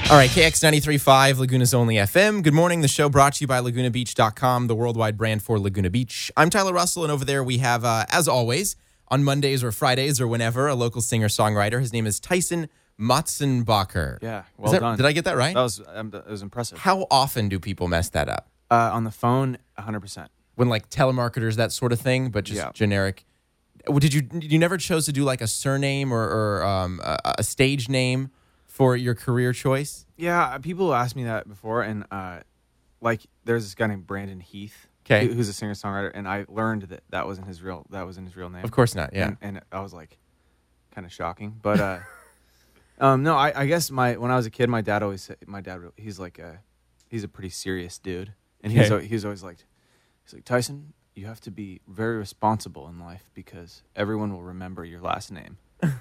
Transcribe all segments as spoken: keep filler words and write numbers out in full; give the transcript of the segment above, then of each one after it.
All right, K X ninety-three point five, Laguna's only F M. Good morning. The show brought to you by Laguna Beach dot com, the worldwide brand for Laguna Beach. I'm Tyler Russell, and over there we have, uh, as always, on Mondays or Fridays or whenever, a local singer-songwriter. His name is Tyson Motsenbacher. Yeah, well that, done. Did I get that right? That was um, that was impressive. How often do people mess that up? Uh, on the phone, one hundred percent. When, like, telemarketers, that sort of thing, but just Yeah. generic. Well, Did you you never chose to do, like, a surname or, or um, a, a stage name for your career choice? Yeah, people asked me that before, and uh, like, there's this guy named Brandon Heath, 'Kay. who- who's a singer-songwriter, and I learned that that wasn't his real that wasn't his real name. Of course not, yeah. And, and I was like, kind of shocking, but uh, um, no, I, I guess my when I was a kid, my dad always said, my dad he's like a he's a pretty serious dude, and he's Okay. al- he's always like he's like Tyson, you have to be very responsible in life because everyone will remember your last name.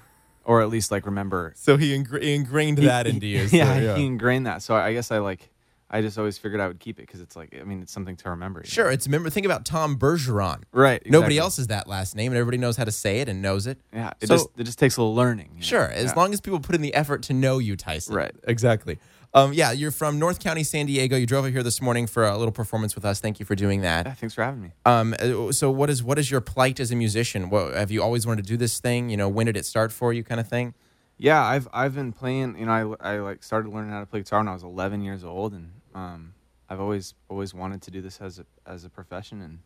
Or at least like remember. So he ingra- ingrained that into you. So, yeah, yeah, he ingrained that. So I guess I like, I just always figured I would keep it because it's like, I mean, it's something to remember. you Sure, know? it's remember. Think about Tom Bergeron. Right. Nobody exactly. else has that last name, and everybody knows how to say it and knows it. Yeah. It So- just it just takes a little learning. you know? Sure, as Yeah. long as people put in the effort to know you, Tyson. Right. Exactly. Um, yeah, you're from North County, San Diego. You drove over here this morning for a little performance with us. Thank you for doing Yeah, that. thanks for having me. Um, uh, so what is what is your plight as a musician? What, have you always wanted to do this thing? You know, when did it start for you, kind of thing? Yeah, I've I've been playing. You know, I, I like started learning how to play guitar when I was eleven years old, and um, I've always always wanted to do this as a as a profession, and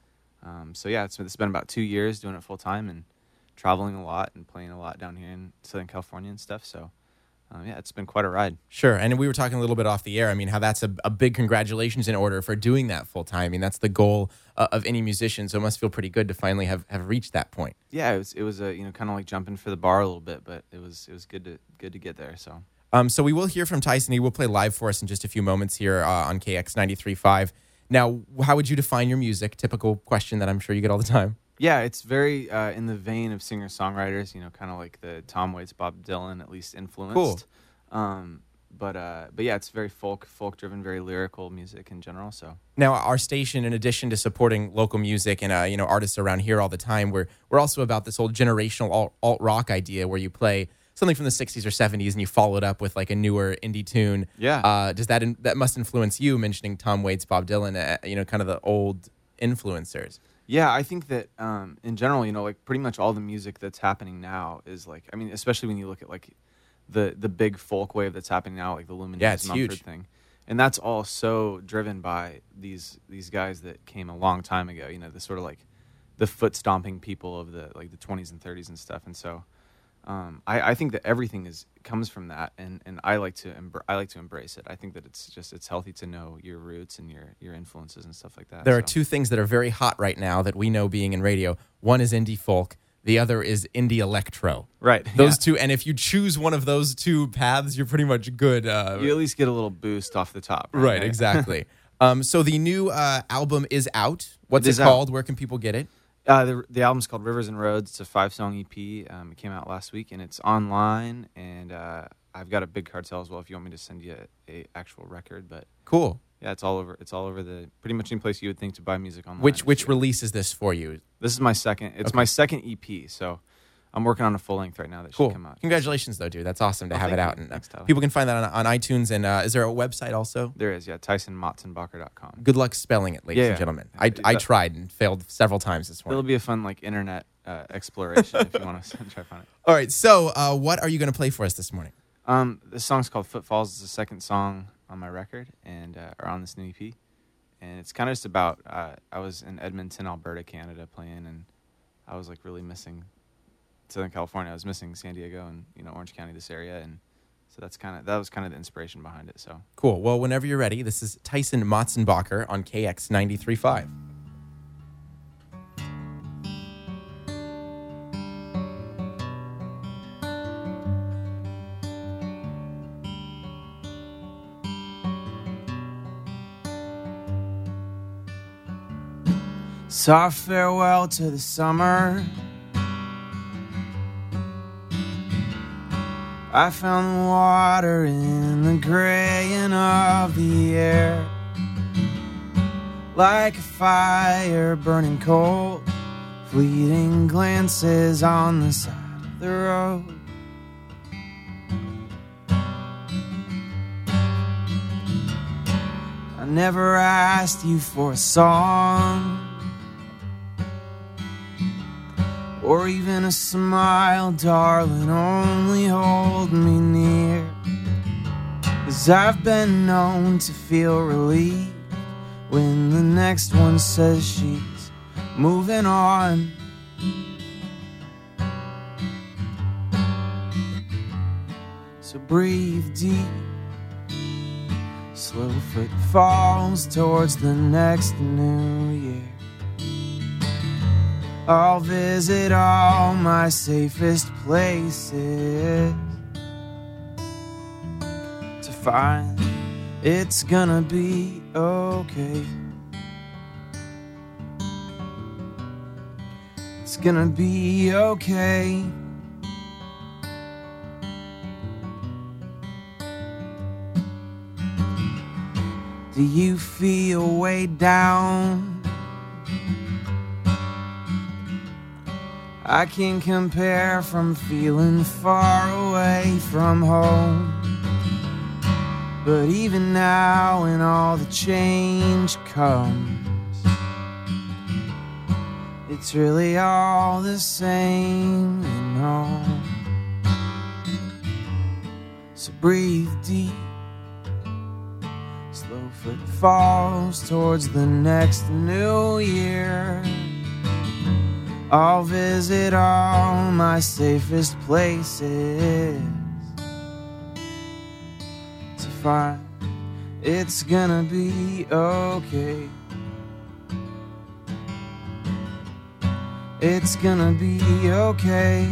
um, so yeah, it's it's been about two years doing it full time and traveling a lot and playing a lot down here in Southern California and stuff. So um, yeah, it's been quite a ride. Sure, and we were talking a little bit off the air. I mean, how that's a, a big congratulations in order for doing that full time. I mean, that's the goal uh, of any musician. So it must feel pretty good to finally have, have reached that point. Yeah, it was it was a you know kind of like jumping for the bar a little bit, but it was it was good to good to get there. So Um, so we will hear from Tyson. He will play live for us in just a few moments here uh, on K X ninety-three point five. Now, how would you define your music? Typical question that I'm sure you get all the time. yeah, it's very uh, in the vein of singer songwriters. You know, kind of like the Tom Waits, Bob Dylan, at least influenced. Cool. Um, but uh, but yeah, it's very folk folk driven, very lyrical music in general. So Now, our station, in addition to supporting local music and uh, you know artists around here all the time, we're we're also about this whole generational alt, alt rock idea where you play something from the sixties or seventies and you follow it up with like a newer indie tune. Yeah. Uh, does that in, that must influence you? Mentioning Tom Waits, Bob Dylan, uh, you know, kind of the old influencers. yeah, I think that um, in general, you know, like pretty much all the music that's happening now is like, I mean, especially when you look at like the the big folk wave that's happening now, like the Lumineers Yeah, it's Mumford huge. thing, and that's all so driven by these these guys that came a long time ago. You know, the sort of like the foot stomping people of the like the twenties and thirties and stuff. And so um, I, I think that everything is comes from that, and, and I like to embr- I like to embrace it. I think that it's just it's healthy to know your roots and your your influences and stuff like that. There are So- two things that are very hot right now that we know being in radio. One is indie folk. The other is indie electro. right Those yeah. two, and if you choose one of those two paths, you're pretty much good. Uh, You at least get a little boost off the top. right, exactly. um, so the new uh, album is out. What's It it, is out. called? Where can people get it? Uh, the the album's called Rivers and Roads. It's a five song E P. Um, it came out last week, and it's online. And uh, I've got a big cartel as well. If you want me to send you a, a actual record, but Cool. yeah, it's all over. It's all over the pretty much any place you would think to buy music online. Which is which here. release is this for you? This is my second. It's Okay. my second E P. So I'm working on a full length right now that Cool. should come out. Congratulations, though, dude. That's awesome to Oh, have it thank out. you. And uh, Thanks, Tyler. people can find that on, on iTunes. And uh, is there a website also? There is, yeah, Tyson Motsenbacher dot com. Good luck spelling it, ladies Yeah, and yeah. gentlemen. I, Is I that- tried and failed several times this It'll morning. be a fun like internet uh, exploration if you want to try to find it. All right. So, uh, what are you going to play for us this morning? Um, the song's called Footfalls. It's the second song on my record and uh, or on this new E P, and it's kind of just about uh, I was in Edmonton, Alberta, Canada, playing, and I was like really missing Southern California. I was missing San Diego and you know Orange County, this area, and so that's kind of that was kind of the inspiration behind it. So Cool. Well, whenever you're ready, this is Tyson Motsenbacher on K X ninety-three point five. soft farewell to the summer. I found the water in the graying of the air, like a fire burning cold, fleeting glances on the side of the road. I never asked you for a song or even a smile, darling, only hold me near. 'Cause I've been known to feel relieved when the next one says she's moving on. So breathe deep, slow footfalls towards the next new year. I'll visit all my safest places to find it's gonna be okay. It's gonna be okay. Do you feel weighed down? I can compare from feeling far away from home. But even now, when all the change comes, it's really all the same, you know. So breathe deep, slow footfalls towards the next new year. I'll visit all my safest places to find it's gonna be okay. It's gonna be okay.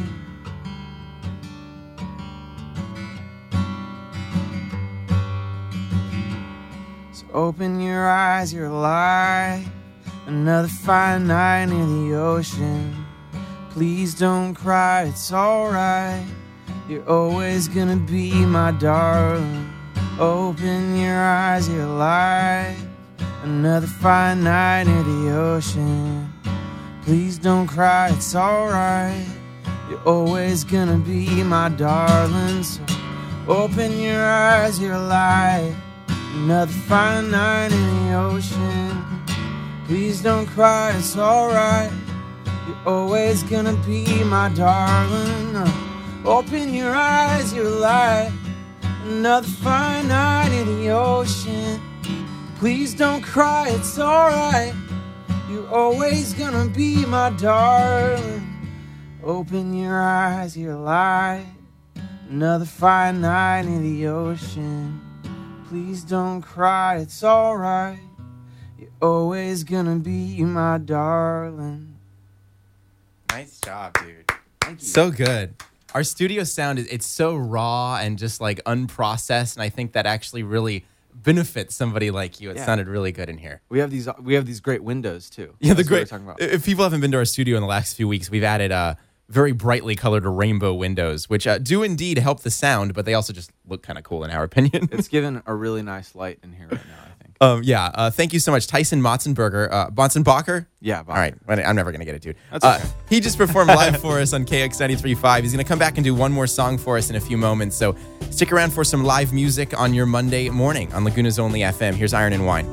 So open your eyes, you're alive. Another fine night near the ocean. Please don't cry, it's alright. You're always gonna be my darling. Open your eyes, you're alive. Another fine night near the ocean. Please don't cry, it's alright. You're always gonna be my darling. So open your eyes, you're alive. Another fine night in the ocean. Please don't cry, it's alright. You're always gonna be my darling. Open your eyes, you're alive. Another fine night in the ocean. Please don't cry, it's alright. You're always gonna be my darling. Open your eyes, you're alive. Another fine night in the ocean. Please don't cry, it's alright. You're always gonna be my darling. Nice job, dude. Thank you. So good. Our studio sound, is it's so raw and just like unprocessed, and I think that actually really benefits somebody like you. It Yeah. sounded really good in here. We have these we have these great windows too. Yeah, the That's what we're great. talking about. If people haven't been to our studio in the last few weeks, we've added uh, very brightly colored rainbow windows, which uh, do indeed help the sound, but they also just look kind of cool in our opinion. It's given a really nice light in here right now, I think. Um, yeah, uh, thank you so much, Tyson Motzenberger, uh, Motzenbacher. Yeah, All right, I'm never gonna get it, dude. That's Uh, okay. he just performed live for us on K X ninety-three point five. He's gonna come back and do one more song for us in a few moments. So stick around for some live music on your Monday morning on Laguna's Only F M. Here's Iron and Wine.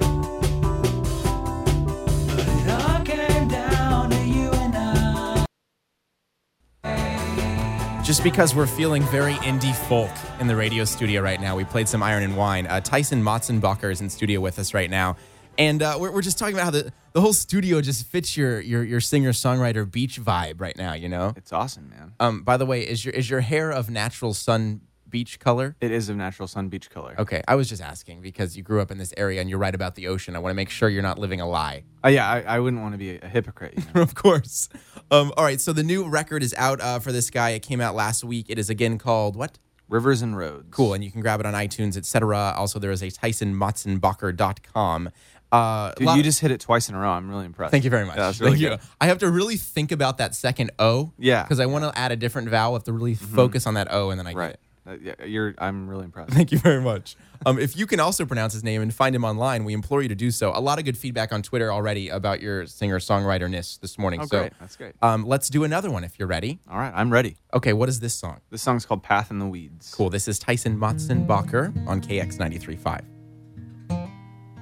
Just because we're feeling very indie folk in the radio studio right now, we played some Iron and Wine. Uh, Tyson Motzenbacher is in studio with us right now. And uh, we're, we're just talking about how the, the whole studio just fits your your, your singer-songwriter beach vibe right now, you know? It's awesome, man. Um, by the way, is your is your hair of natural sun beach color? It is of natural sun beach color. Okay, I was just asking because you grew up in this area and you're right about the ocean. I want to make sure you're not living a lie. Uh, yeah, I, I wouldn't want to be a, a hypocrite. You know? Of course. Um, all right, so the new record is out uh, for this guy. It came out last week. It is again called what? Rivers and Roads. Cool, and you can grab it on iTunes, et cetera. Also, there is a Tyson Motzenbacher dot com. Uh, Dude, lot- you just hit it twice in a row. I'm really impressed. Thank you very much. Yeah, that's really Thank you. good. I have to really think about that second O. Yeah. Because I want to add a different vowel. I have to really focus on that O, and then I get Right. it. Uh, yeah, you're. I'm really impressed. Thank you very much. Um, if you can also pronounce his name and find him online, we implore you to do so. A lot of good feedback on Twitter already about your singer-songwriter-ness this morning. Oh, so, great. That's great. Um, let's do another one if you're ready. All right, I'm ready. Okay, what is this song? This song's called Path in the Weeds. Cool. This is Tyson Motzenbacher on K X ninety-three point five.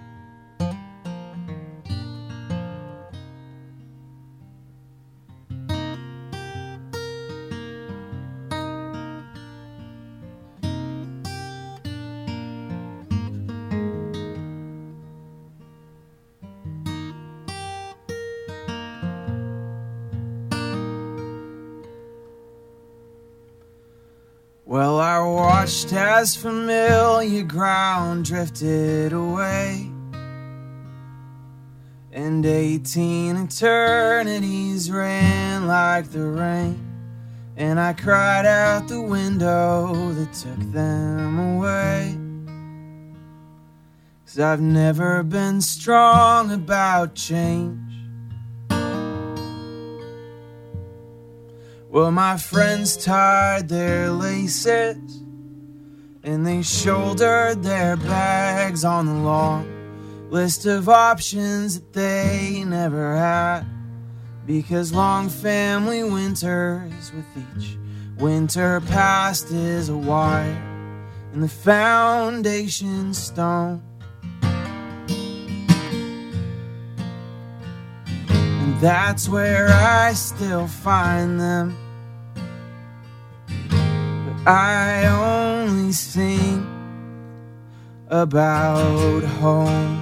Well, I watched as familiar ground drifted away, and eighteen eternities ran like the rain, and I cried out the window that took them away. 'Cause I've never been strong about change. Well, my friends tied their laces, and they shouldered their bags on the long list of options that they never had, because long family winters with each winter past is a wire and the foundation stone. And that's where I still find them, but I only sing about home.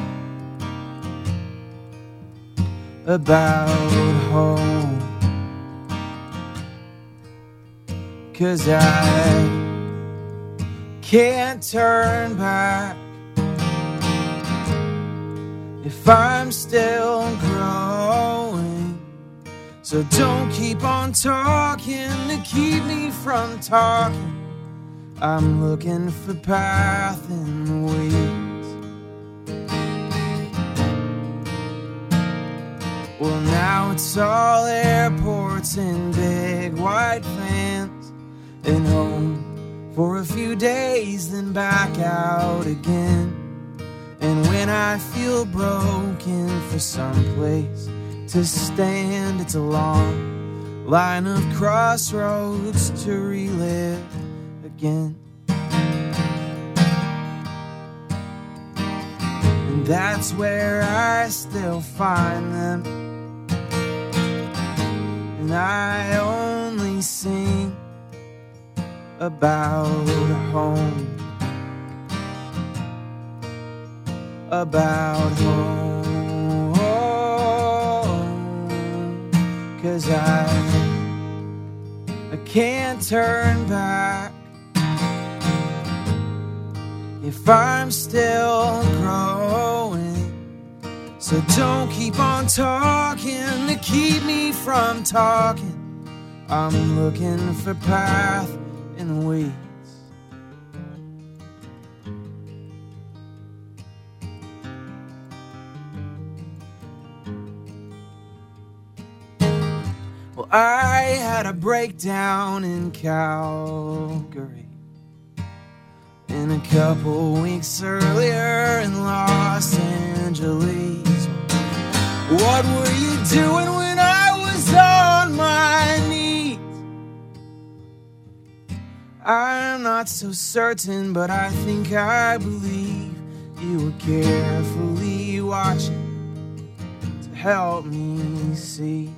About home. 'Cause I can't turn back if I'm still growing. So don't keep on talking to keep me from talking. I'm looking for path in the weeds. Well, now it's all airports and big white vans, and home for a few days, then back out again. And when I feel broken for some place to stand, it's a long line of crossroads to relive again. And that's where I still find them, and I only sing about home. About home. 'Cause I I can't turn back if I'm still growing. So don't keep on talking to keep me from talking. I'm looking for path in the weeds. Well, I had a breakdown in Calgary, and a couple weeks earlier in Los Angeles. What were you doing when I was on my knees? I'm not so certain, but I think I believe you were carefully watching to help me see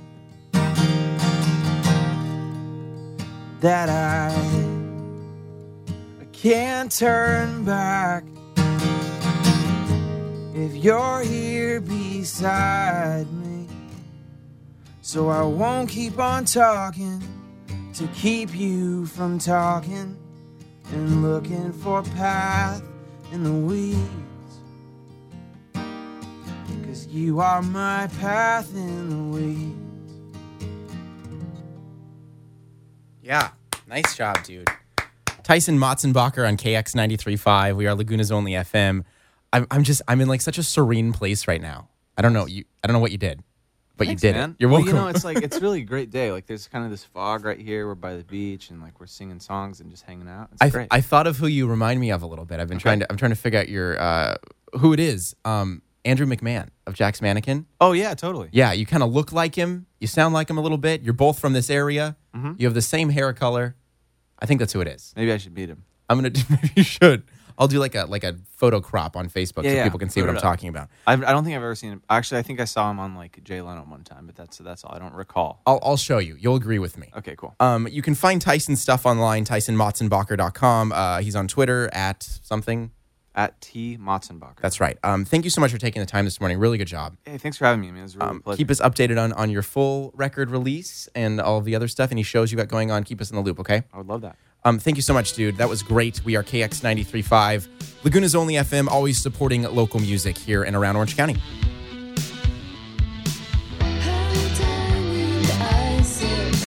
that I, I can't turn back if you're here beside me. So I won't keep on talking to keep you from talking, and looking for a path in the weeds. 'Cause you are my path in the weeds. Yeah, nice job, dude. Tyson Motzenbacher on K X ninety-three point five. We are Laguna's only F M. I'm, I'm just, I'm in like such a serene place right now. I don't know you. I don't know what you did, but Thanks, you did man. it. You're well, welcome. You know, it's like it's really a great day. Like there's kind of this fog right here. We're by the beach, and like we're singing songs and just hanging out. It's I, great. I thought of who you remind me of a little bit. I've been Okay. trying to. I'm trying to figure out your uh, who it is. Um, Andrew McMahon of Jack's Mannequin. oh yeah, totally. Yeah, you kind of look like him. You sound like him a little bit. You're both from this area. Mm-hmm. You have the same hair color. I think that's who it is. Maybe I should meet him. I'm gonna do. Maybe you should. I'll do like a like a photo crop on Facebook Yeah, so yeah. people can see Put what it I'm up. talking about. I've, I don't think I've ever seen him. Actually, I think I saw him on like Jay Leno one time, but that's that's all. I don't recall. I'll I'll show you. You'll agree with me. Okay, cool. Um, you can find Tyson's stuff online, tyson motzenbacher dot com. Uh, he's on Twitter at something. At T Motzenbacher. That's right. Um, thank you so much for taking the time this morning. Really good job. Hey, thanks for having me, man. It was a real Um, pleasure. keep us updated on, on your full record release and all of the other stuff, any shows you got going on. Keep us in the loop, okay? I would love that. Um, thank you so much, dude. That was great. We are K X ninety-three point five, Laguna's only F M, always supporting local music here and around Orange County.